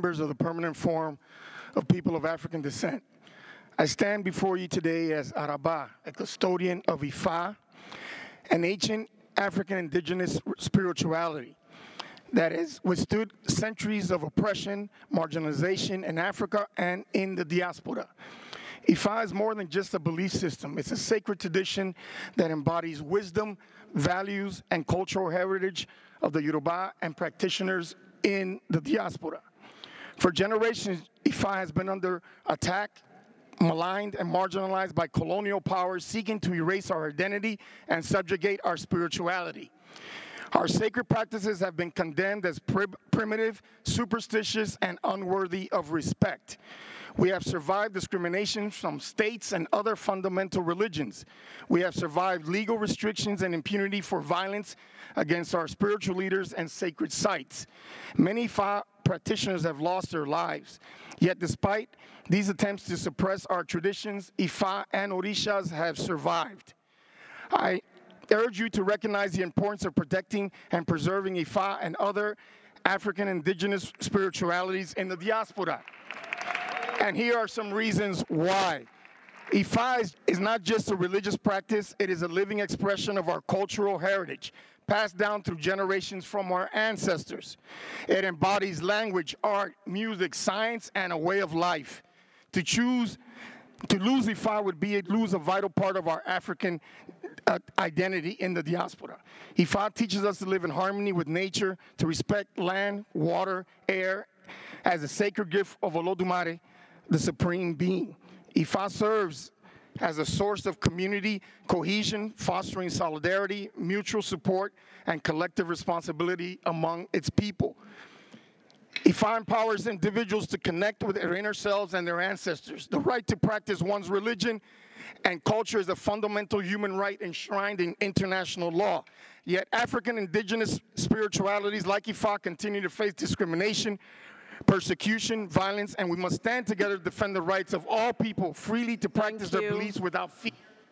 members of the Permanent Forum of People of African Descent. I stand before you today as Araba, a custodian of Ifa, an ancient African indigenous spirituality that has withstood centuries of oppression, marginalization in Africa and in the diaspora. Ifa is more than just a belief system. It's a sacred tradition that embodies wisdom, values, and cultural heritage of the Yoruba and practitioners in the diaspora. For generations, Ifa has been under attack, maligned, and marginalized by colonial powers seeking to erase our identity and subjugate our spirituality. Our sacred practices have been condemned as primitive, superstitious, and unworthy of respect. We have survived discrimination from states and other fundamental religions. We have survived legal restrictions and impunity for violence against our spiritual leaders and sacred sites. Many Ifa practitioners have lost their lives. Yet despite these attempts to suppress our traditions, Ifa and Orishas have survived. I urge you to recognize the importance of protecting and preserving Ifa and other African indigenous spiritualities in the diaspora. And here are some reasons why. Ifa is not just a religious practice, it is a living expression of our cultural heritage, passed down through generations from our ancestors. It embodies language, art, music, science, and a way of life. To lose Ifa would be to lose a vital part of our African identity in the diaspora. Ifa teaches us to live in harmony with nature, to respect land, water, air, as a sacred gift of Olodumare, the Supreme Being. Ifa serves as a source of community cohesion, fostering solidarity, mutual support, and collective responsibility among its people. Ifa empowers individuals to connect with their inner selves and their ancestors. The right to practice one's religion and culture is a fundamental human right enshrined in international law. Yet African indigenous spiritualities like Ifa continue to face discrimination, persecution, violence, and we must stand together to defend the rights of all people freely to practice their beliefs without fear.